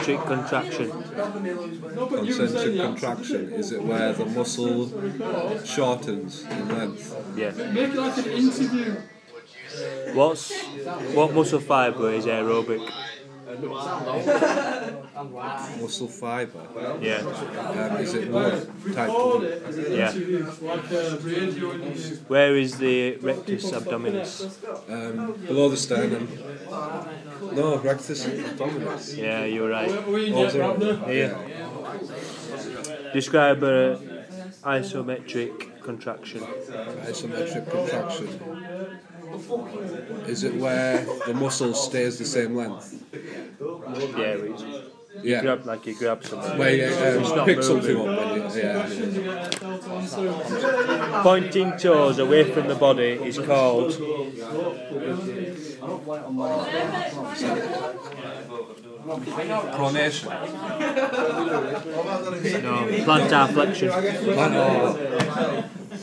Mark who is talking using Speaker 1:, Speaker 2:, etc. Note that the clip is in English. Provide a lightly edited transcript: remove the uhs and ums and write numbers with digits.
Speaker 1: Concentric contraction.
Speaker 2: Concentric contraction, is it where the muscle shortens in length?
Speaker 1: Yeah.
Speaker 3: Make it like an interview.
Speaker 1: What muscle fibre is aerobic?
Speaker 2: Muscle fibre?
Speaker 1: Yeah.
Speaker 2: Is it one? Type 1?
Speaker 1: Yeah.
Speaker 3: Like a radio interview.
Speaker 1: Where is the rectus abdominis?
Speaker 2: Below the sternum. No, rectus abdominis.
Speaker 1: Yeah, you're right.
Speaker 3: We can get Rabner.
Speaker 1: Here. Describe a isometric contraction.
Speaker 2: Isometric contraction. Is it where the muscle stays the same length?
Speaker 1: Yeah,
Speaker 2: Yeah.
Speaker 1: you grab something.
Speaker 2: Where you
Speaker 1: not
Speaker 2: pick
Speaker 1: moving.
Speaker 2: something up and
Speaker 1: Pointing toes away from the body is called
Speaker 2: pronation.
Speaker 1: plantar flexion.